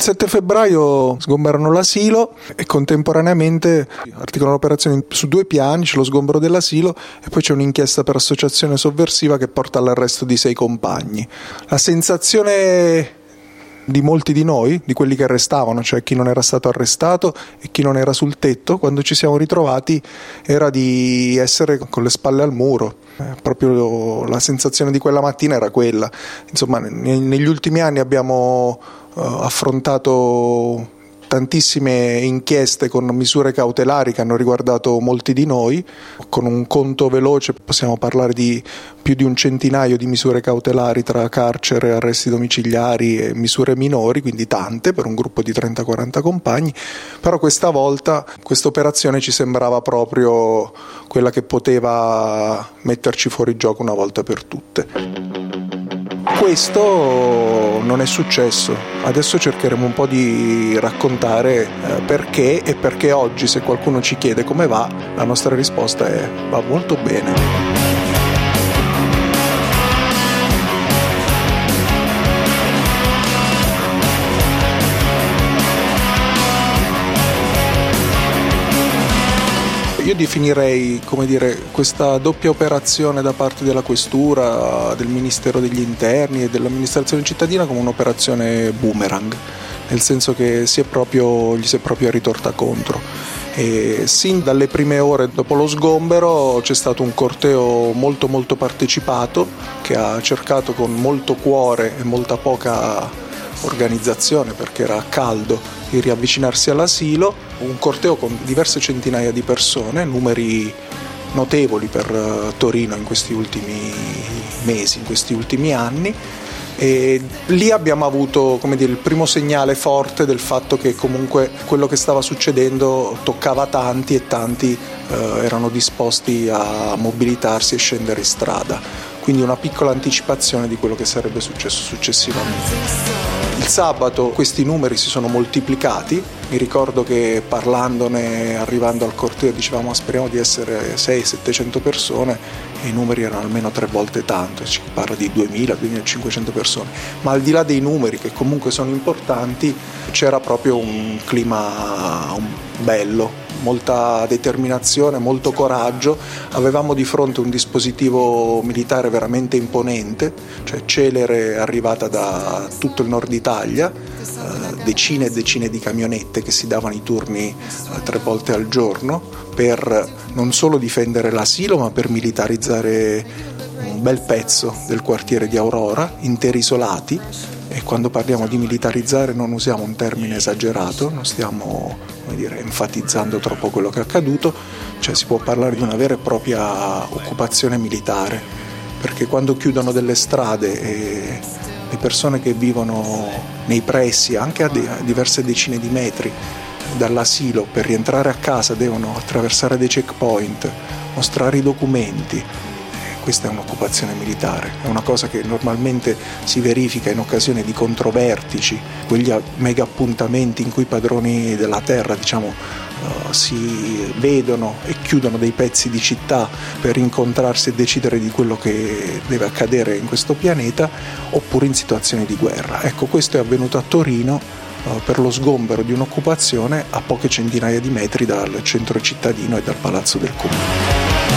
Il 7 febbraio sgomberano l'asilo e contemporaneamente articolano l'operazione su 2 piani, c'è lo sgombero dell'asilo e poi c'è un'inchiesta per associazione sovversiva che porta all'arresto di 6 compagni. La sensazione di molti di noi, di quelli che restavano, cioè chi non era stato arrestato e chi non era sul tetto, quando ci siamo ritrovati era di essere con le spalle al muro. Proprio la sensazione di quella mattina era quella. Insomma, negli ultimi anni abbiamo affrontato tantissime inchieste con misure cautelari che hanno riguardato molti di noi. Con un conto veloce possiamo parlare di più di un centinaio di misure cautelari tra carcere, arresti domiciliari e misure minori, quindi tante per un gruppo di 30-40 compagni, però questa volta questa operazione ci sembrava proprio quella che poteva metterci fuori gioco una volta per tutte. Questo non è successo. Adesso cercheremo un po' di raccontare perché, e perché oggi, se qualcuno ci chiede come va, la nostra risposta è: va molto bene. Io definirei, questa doppia operazione da parte della Questura, del Ministero degli Interni e dell'amministrazione cittadina come un'operazione boomerang, nel senso che gli si è proprio ritorta contro. E sin dalle prime ore dopo lo sgombero c'è stato un corteo molto molto partecipato che ha cercato con molto cuore e molta poca organizzazione, perché era caldo, di riavvicinarsi all'asilo, un corteo con diverse centinaia di persone, numeri notevoli per Torino in questi ultimi mesi, in questi ultimi anni, e lì abbiamo avuto il primo segnale forte del fatto che comunque quello che stava succedendo toccava tanti e tanti erano disposti a mobilitarsi e scendere in strada, quindi una piccola anticipazione di quello che sarebbe successo successivamente. Il sabato questi numeri si sono moltiplicati, mi ricordo che parlandone, arrivando al corteo, dicevamo speriamo di essere 600-700 persone e i numeri erano almeno 3 volte tanto, si parla di 2000-2500 persone, ma al di là dei numeri che comunque sono importanti c'era proprio un clima bello, molta determinazione, molto coraggio. Avevamo di fronte un dispositivo militare veramente imponente, cioè Celere arrivata da tutto il nord Italia, decine e decine di camionette che si davano i turni 3 volte al giorno per non solo difendere l'asilo ma per militarizzare un bel pezzo del quartiere di Aurora, interi isolati. E quando parliamo di militarizzare non usiamo un termine esagerato, non stiamo enfatizzando troppo quello che è accaduto, cioè si può parlare di una vera e propria occupazione militare, perché quando chiudono delle strade e le persone che vivono nei pressi, anche a diverse decine di metri dall'asilo, per rientrare a casa devono attraversare dei checkpoint, mostrare i documenti. Questa è un'occupazione militare, è una cosa che normalmente si verifica in occasione di controvertici, quegli mega appuntamenti in cui i padroni della terra si vedono e chiudono dei pezzi di città per incontrarsi e decidere di quello che deve accadere in questo pianeta, oppure in situazioni di guerra. Ecco, questo è avvenuto a Torino per lo sgombero di un'occupazione a poche centinaia di metri dal centro cittadino e dal palazzo del comune.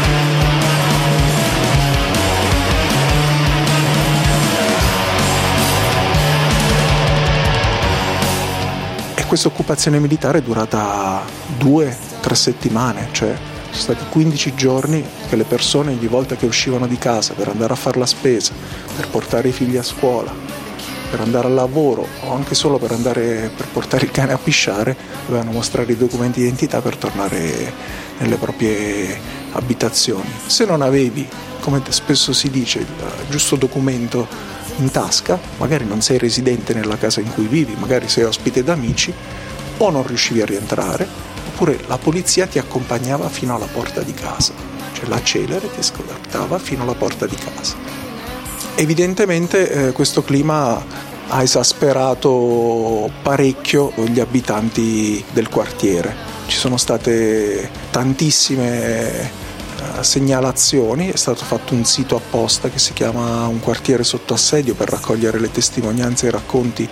Questa occupazione militare è durata 2-3 settimane, cioè sono stati 15 giorni che le persone ogni volta che uscivano di casa per andare a fare la spesa, per portare i figli a scuola, per andare al lavoro o anche solo per portare il cane a pisciare, dovevano mostrare i documenti di identità per tornare nelle proprie abitazioni. Se non avevi, come spesso si dice, il giusto documento in tasca, magari non sei residente nella casa in cui vivi, magari sei ospite d'amici, o non riuscivi a rientrare, oppure la polizia ti accompagnava fino alla porta di casa, cioè la Celere ti scortava fino alla porta di casa. Evidentemente questo clima ha esasperato parecchio gli abitanti del quartiere. Ci sono state tantissime segnalazioni, è stato fatto un sito apposta che si chiama Un quartiere sotto assedio per raccogliere le testimonianze e i racconti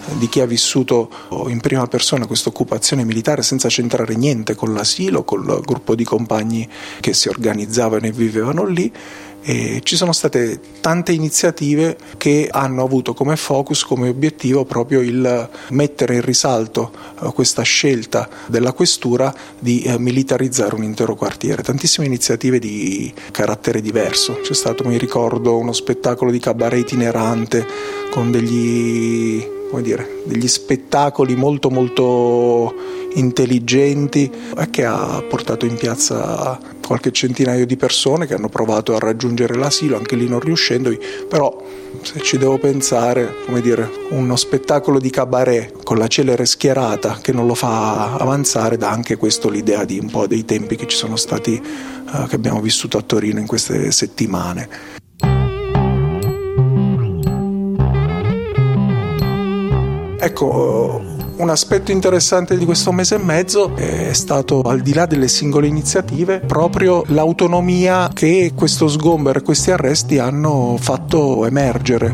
di chi ha vissuto in prima persona questa occupazione militare senza c'entrare niente con l'asilo, col gruppo di compagni che si organizzavano e vivevano lì. E ci sono state tante iniziative che hanno avuto come focus, come obiettivo proprio il mettere in risalto questa scelta della questura di militarizzare un intero quartiere. Tantissime iniziative di carattere diverso. C'è stato, mi ricordo, uno spettacolo di cabaret itinerante con degli spettacoli molto molto intelligenti che ha portato in piazza qualche centinaio di persone che hanno provato a raggiungere l'asilo, anche lì non riuscendovi, però se ci devo pensare, uno spettacolo di cabaret con la celere schierata che non lo fa avanzare, dà anche questo l'idea di un po' dei tempi che ci sono stati, che abbiamo vissuto a Torino in queste settimane. Ecco, un aspetto interessante di questo mese e mezzo è stato, al di là delle singole iniziative, proprio l'autonomia che questo sgombero e questi arresti hanno fatto emergere.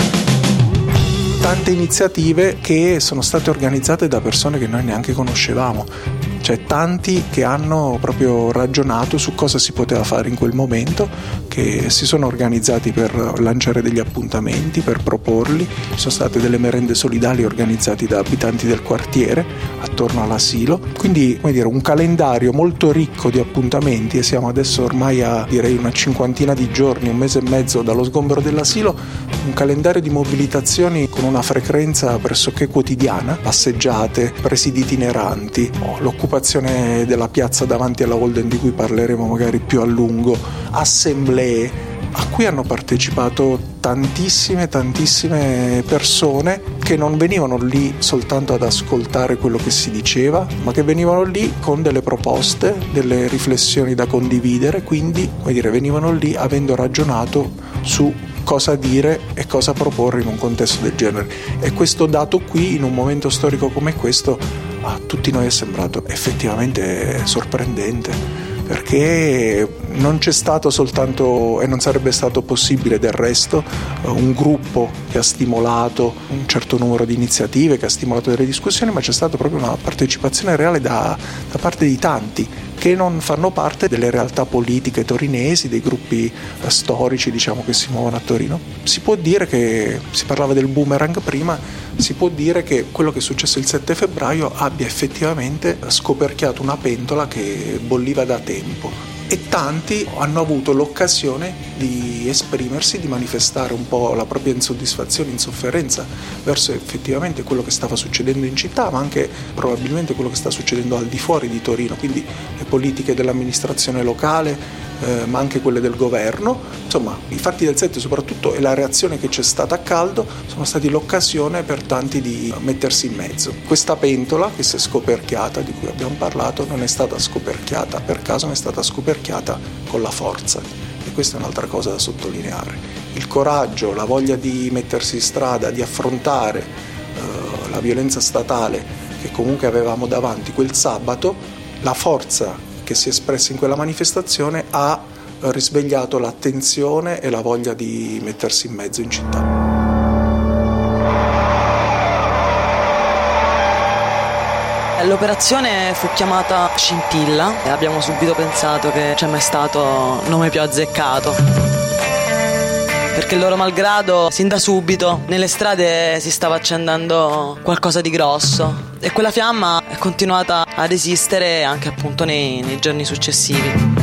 Tante iniziative che sono state organizzate da persone che noi neanche conoscevamo. Cioè tanti che hanno proprio ragionato su cosa si poteva fare in quel momento, che si sono organizzati per lanciare degli appuntamenti, per proporli. Ci sono state delle merende solidali organizzate da abitanti del quartiere attorno all'asilo, quindi un calendario molto ricco di appuntamenti, e siamo adesso ormai a direi una cinquantina di giorni, un mese e mezzo dallo sgombero dell'asilo, un calendario di mobilitazioni con una frequenza pressoché quotidiana, passeggiate, presidi itineranti, l'occupazione della piazza davanti alla Holden di cui parleremo magari più a lungo, assemblee a cui hanno partecipato tantissime persone che non venivano lì soltanto ad ascoltare quello che si diceva, ma che venivano lì con delle proposte, delle riflessioni da condividere, quindi venivano lì avendo ragionato su cosa dire e cosa proporre in un contesto del genere. E questo dato qui, in un momento storico come questo, a tutti noi è sembrato effettivamente sorprendente, perché non c'è stato soltanto, e non sarebbe stato possibile del resto, un gruppo che ha stimolato un certo numero di iniziative, che ha stimolato delle discussioni, ma c'è stata proprio una partecipazione reale da parte di tanti che non fanno parte delle realtà politiche torinesi, dei gruppi storici che si muovono a Torino. Si può dire che, si parlava del boomerang prima, si può dire che quello che è successo il 7 febbraio abbia effettivamente scoperchiato una pentola che bolliva da tempo. E tanti hanno avuto l'occasione di esprimersi, di manifestare un po' la propria insoddisfazione, insofferenza verso effettivamente quello che stava succedendo in città, ma anche probabilmente quello che sta succedendo al di fuori di Torino, quindi le politiche dell'amministrazione locale, ma anche quelle del governo. Insomma, i fatti del 7 soprattutto, e la reazione che c'è stata a caldo, sono stati l'occasione per tanti di mettersi in mezzo. Questa pentola che si è scoperchiata, di cui abbiamo parlato, non è stata scoperchiata per caso, ma è stata scoperchiata con la forza, e questa è un'altra cosa da sottolineare. Il coraggio, la voglia di mettersi in strada, di affrontare la violenza statale che comunque avevamo davanti quel sabato, la forza che si è espressa in quella manifestazione ha risvegliato l'attenzione e la voglia di mettersi in mezzo in città. L'operazione fu chiamata Scintilla e abbiamo subito pensato che c'è mai stato nome più azzeccato, perché loro malgrado sin da subito nelle strade si stava accendendo qualcosa di grosso, e quella fiamma è continuata ad esistere anche appunto nei giorni successivi.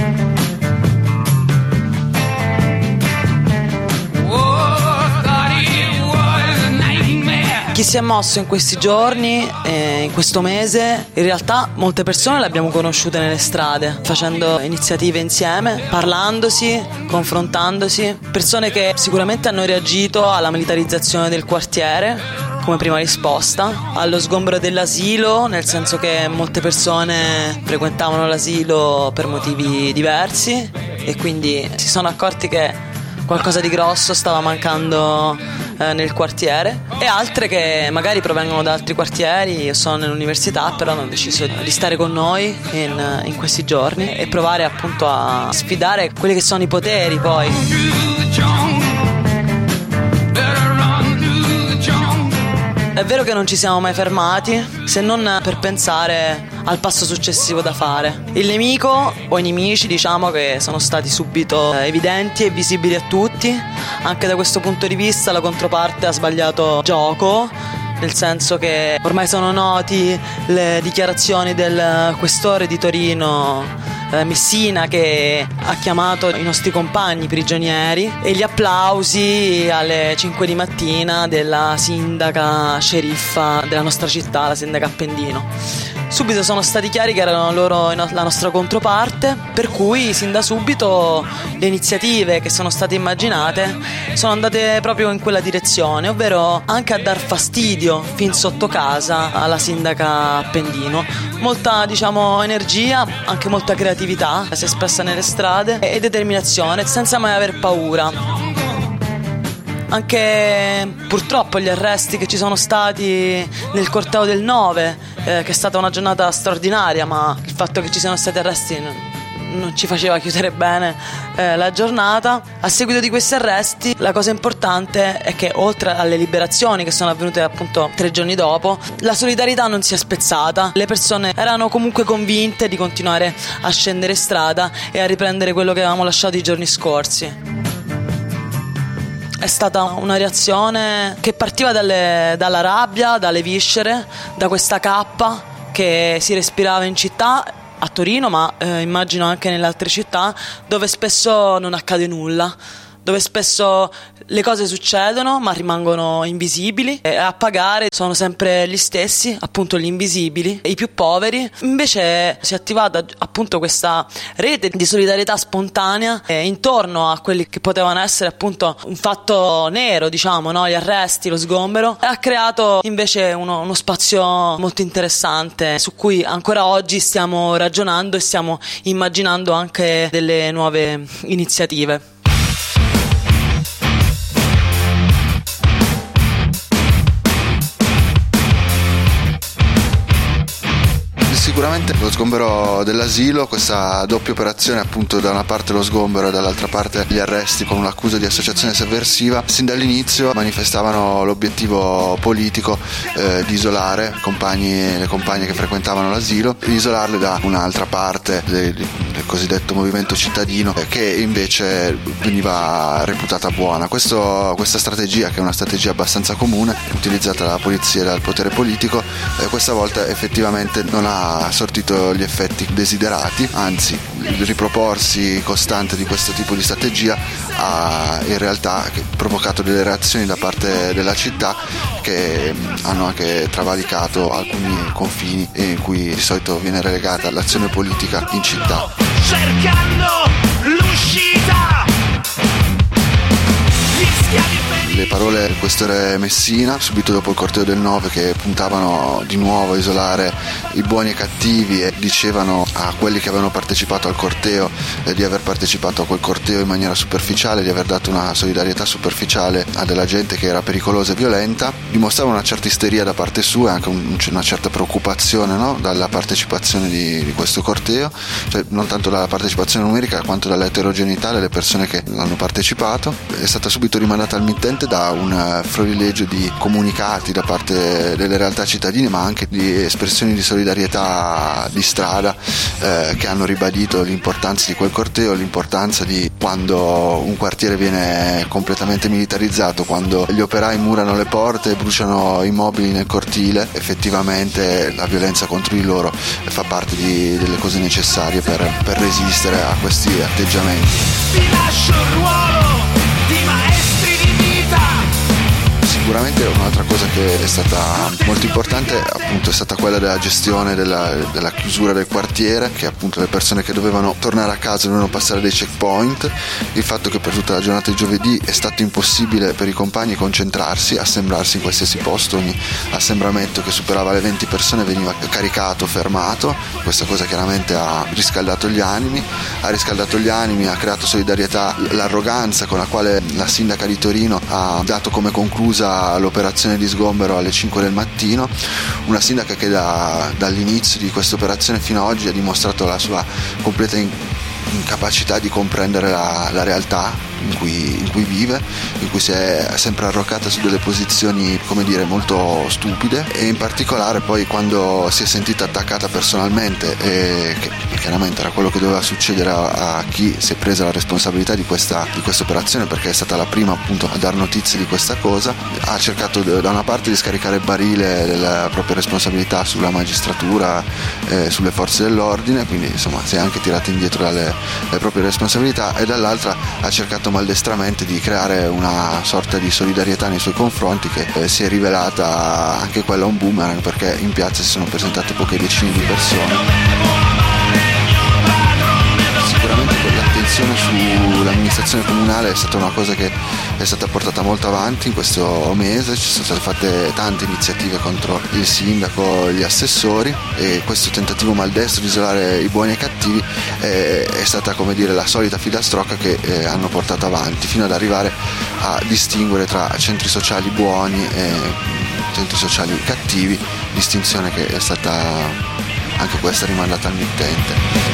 Chi si è mosso in questi giorni e in questo mese, in realtà molte persone le abbiamo conosciute nelle strade, facendo iniziative insieme, parlandosi, confrontandosi, persone che sicuramente hanno reagito alla militarizzazione del quartiere come prima risposta, allo sgombero dell'asilo, nel senso che molte persone frequentavano l'asilo per motivi diversi e quindi si sono accorti che qualcosa di grosso stava mancando nel quartiere, e altre che magari provengono da altri quartieri e sono nell'università, però hanno deciso di stare con noi in questi giorni e provare appunto a sfidare quelli che sono i poteri poi. È vero che non ci siamo mai fermati, se non per pensare al passo successivo da fare. Il nemico o i nemici, diciamo, che sono stati subito evidenti e visibili a tutti. Anche da questo punto di vista la controparte ha sbagliato gioco, nel senso che ormai sono noti le dichiarazioni del questore di Torino Messina, che ha chiamato i nostri compagni prigionieri, e gli applausi alle 5 di mattina della sindaca sceriffa della nostra città, la sindaca Appendino. Subito sono stati chiari che erano loro la nostra controparte, per cui sin da subito le iniziative che sono state immaginate sono andate proprio in quella direzione, ovvero anche a dar fastidio fin sotto casa alla sindaca Appendino. Molta, diciamo, energia, anche molta creatività si è espressa nelle strade e determinazione, senza mai aver paura. Anche purtroppo gli arresti che ci sono stati nel corteo del 9, che è stata una giornata straordinaria, ma il fatto che ci siano stati arresti non ci faceva chiudere bene la giornata. A seguito di questi arresti, la cosa importante è che, oltre alle liberazioni che sono avvenute appunto 3 giorni dopo, la solidarietà non si è spezzata. Le persone erano comunque convinte di continuare a scendere in strada e a riprendere quello che avevamo lasciato i giorni scorsi. È stata una reazione che partiva dalla rabbia, dalle viscere, da questa cappa che si respirava in città, a Torino, ma immagino anche nelle altre città, dove spesso non accade nulla, dove spesso le cose succedono ma rimangono invisibili, e a pagare sono sempre gli stessi, appunto gli invisibili, i più poveri. Invece si è attivata appunto questa rete di solidarietà spontanea intorno a quelli che potevano essere appunto un fatto nero, diciamo, no? Gli arresti, lo sgombero, e ha creato invece uno spazio molto interessante su cui ancora oggi stiamo ragionando e stiamo immaginando anche delle nuove iniziative. Sicuramente lo sgombero dell'asilo, questa doppia operazione, appunto, da una parte lo sgombero e dall'altra parte gli arresti con un'accusa di associazione sovversiva, sin dall'inizio manifestavano l'obiettivo politico di isolare le compagne che frequentavano l'asilo, di isolarle da un'altra parte del cosiddetto movimento cittadino, che invece veniva reputata buona. Questa strategia, che è una strategia abbastanza comune, utilizzata dalla polizia e dal potere politico, questa volta effettivamente non ha sortito gli effetti desiderati, anzi il riproporsi costante di questo tipo di strategia ha in realtà provocato delle reazioni da parte della città che hanno anche travalicato alcuni confini in cui di solito viene relegata l'azione politica in città. Cercando l'uscita, le parole del questore Messina subito dopo il corteo del 9, che puntavano di nuovo a isolare i buoni e cattivi e dicevano a quelli che avevano partecipato al corteo di aver partecipato a quel corteo in maniera superficiale, di aver dato una solidarietà superficiale a della gente che era pericolosa e violenta, dimostravano una certa isteria da parte sua e anche una certa preoccupazione, no? Dalla partecipazione di questo corteo, cioè non tanto dalla partecipazione numerica quanto dall'eterogeneità delle persone che hanno partecipato. È stata subito rimandata al mittente da un florilegio di comunicati da parte delle realtà cittadine, ma anche di espressioni di solidarietà di strada che hanno ribadito l'importanza di quel corteo, l'importanza di quando un quartiere viene completamente militarizzato, quando gli operai murano le porte e bruciano i mobili nel cortile, effettivamente la violenza contro di loro fa parte delle cose necessarie per resistere a questi atteggiamenti. Ti lascio il ruolo di maestri di vita. Sicuramente un'altra cosa che è stata molto importante, appunto, è stata quella della gestione della chiusura del quartiere, che appunto le persone che dovevano tornare a casa dovevano passare dei checkpoint, il fatto che per tutta la giornata di giovedì è stato impossibile per i compagni concentrarsi, assemblarsi in qualsiasi posto, ogni assembramento che superava le 20 persone veniva caricato, fermato. Questa cosa chiaramente ha riscaldato gli animi, ha creato solidarietà, l'arroganza con la quale la sindaca di Torino ha dato come conclusa l'operazione di sgombero alle 5 del mattino, una sindaca che dall'inizio di questa operazione fino ad oggi ha dimostrato la sua completa incapacità di comprendere la realtà in cui vive, in cui si è sempre arroccata su delle posizioni, come dire, molto stupide, e in particolare poi quando si è sentita attaccata personalmente, e che chiaramente era quello che doveva succedere a chi si è presa la responsabilità di questa operazione, perché è stata la prima appunto a dar notizie di questa cosa, ha cercato da una parte di scaricare il barile della propria responsabilità sulla magistratura, sulle forze dell'ordine, quindi insomma si è anche tirata indietro dalle proprie responsabilità, e dall'altra ha cercato maldestramente di creare una sorta di solidarietà nei suoi confronti, che si è rivelata anche quella un boomerang, perché in piazza si sono presentate poche decine di persone. Sicuramente l'attenzione sull'amministrazione comunale è stata una cosa che è stata portata molto avanti in questo mese, ci sono state fatte tante iniziative contro il sindaco, gli assessori, e questo tentativo maldestro di isolare i buoni e i cattivi è stata, come dire, la solita filastrocca che hanno portato avanti fino ad arrivare a distinguere tra centri sociali buoni e centri sociali cattivi, distinzione che è stata anche questa rimandata al mittente.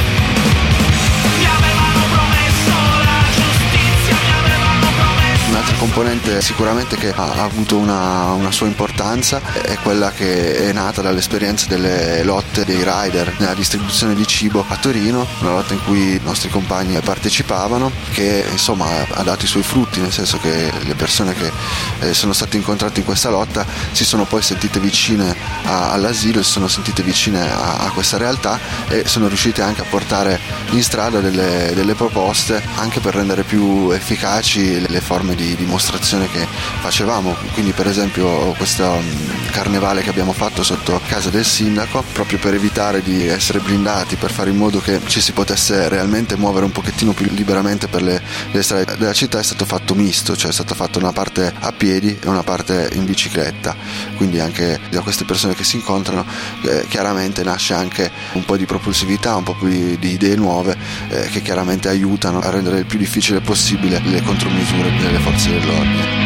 Un'altra componente sicuramente che ha avuto una sua importanza è quella che è nata dall'esperienza delle lotte dei rider nella distribuzione di cibo a Torino, una lotta in cui i nostri compagni partecipavano, che insomma ha dato i suoi frutti, nel senso che le persone che sono state incontrate in questa lotta si sono poi sentite vicine all'asilo, si sono sentite vicine a questa realtà, e sono riuscite anche a portare in strada delle proposte anche per rendere più efficaci le forme di dimostrazione che facevamo. Quindi per esempio questo carnevale che abbiamo fatto sotto casa del sindaco, proprio per evitare di essere blindati, per fare in modo che ci si potesse realmente muovere un pochettino più liberamente per le strade della città, è stato fatto misto, cioè è stata fatta una parte a piedi e una parte in bicicletta, quindi anche da queste persone che si incontrano chiaramente nasce anche un po' di propulsività, un po' più di idee nuove che chiaramente aiutano a rendere il più difficile possibile le contromisure delle forze dell'ordine.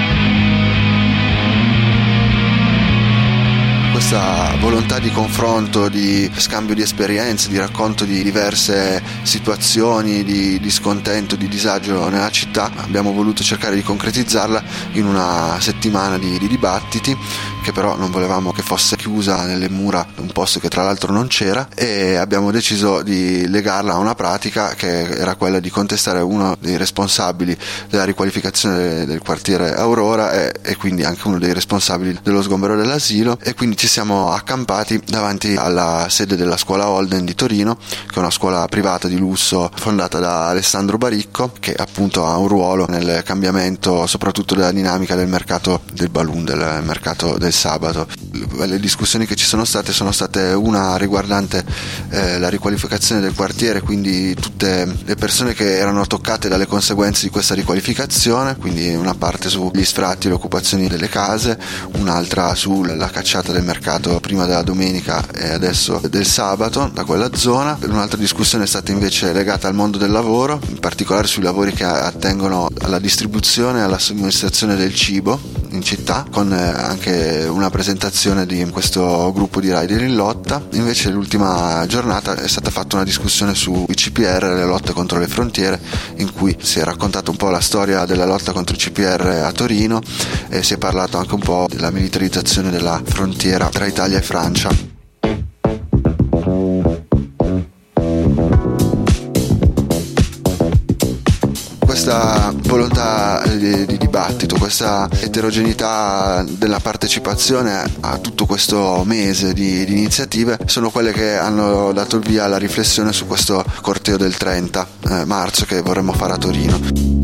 Questa volontà di confronto, di scambio di esperienze, di racconto di diverse situazioni di scontento, di disagio nella città, abbiamo voluto cercare di concretizzarla in una settimana di dibattiti, che però non volevamo che fosse chiusa nelle mura, un posto che tra l'altro non c'era, e abbiamo deciso di legarla a una pratica che era quella di contestare uno dei responsabili della riqualificazione del quartiere Aurora e quindi anche uno dei responsabili dello sgombero dell'asilo, e quindi ci siamo accampati davanti alla sede della scuola Holden di Torino, che è una scuola privata di lusso fondata da Alessandro Baricco, che appunto ha un ruolo nel cambiamento soprattutto della dinamica del mercato del balloon, del mercato del sabato. Le discussioni che ci sono state una riguardante la riqualificazione del quartiere, quindi tutte le persone che erano toccate dalle conseguenze di questa riqualificazione, quindi una parte sugli sfratti e le occupazioni delle case, un'altra sulla cacciata del mercato prima della domenica e adesso del sabato da quella zona. Un'altra discussione è stata invece legata al mondo del lavoro, in particolare sui lavori che attengono alla distribuzione e alla somministrazione del cibo in città, con anche una presentazione di questo gruppo di rider in lotta. Invece l'ultima giornata è stata fatta una discussione sui CPR e le lotte contro le frontiere, in cui si è raccontata un po' la storia della lotta contro i CPR a Torino e si è parlato anche un po' della militarizzazione della frontiera tra Italia e Francia. Questa volontà di dibattito, questa eterogeneità della partecipazione a tutto questo mese di iniziative sono quelle che hanno dato il via alla riflessione su questo corteo del 30 marzo che vorremmo fare a Torino.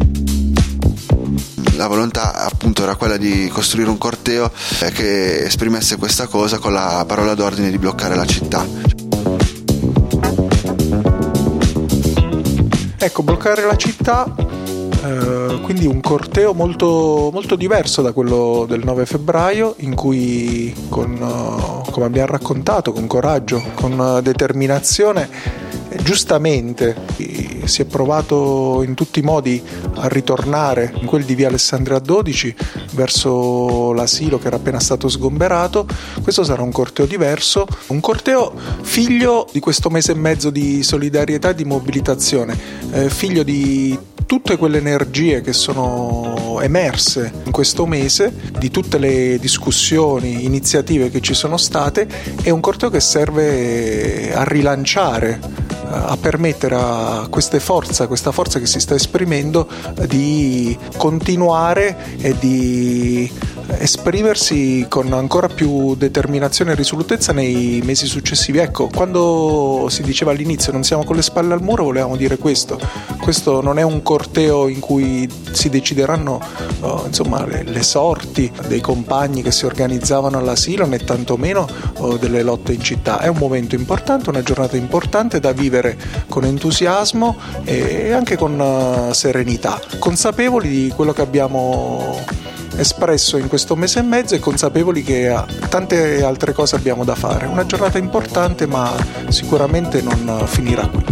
La volontà appunto era quella di costruire un corteo che esprimesse questa cosa con la parola d'ordine di bloccare la città. Ecco, bloccare la città, quindi un corteo molto, molto diverso da quello del 9 febbraio, in cui come abbiamo raccontato, con coraggio, con determinazione giustamente si è provato in tutti i modi a ritornare in quel di via Alessandria 12 verso l'asilo che era appena stato sgomberato. Questo sarà un corteo diverso, un corteo figlio di questo mese e mezzo di solidarietà e di mobilitazione, figlio di tutte quelle energie che sono emerse in questo mese, di tutte le discussioni, iniziative che ci sono state. È un corteo che serve a rilanciare, a permettere a questa forza che si sta esprimendo di continuare e di esprimersi con ancora più determinazione e risolutezza nei mesi successivi. Ecco, quando si diceva all'inizio non siamo con le spalle al muro, volevamo dire questo non è un corteo in cui si decideranno le sorti dei compagni che si organizzavano all'asilo, né tantomeno delle lotte in città. È un momento importante, una giornata importante da vivere con entusiasmo e anche con serenità, consapevoli di quello che abbiamo espresso in questo mese e mezzo e consapevoli che tante altre cose abbiamo da fare. Una giornata importante, ma sicuramente non finirà qui.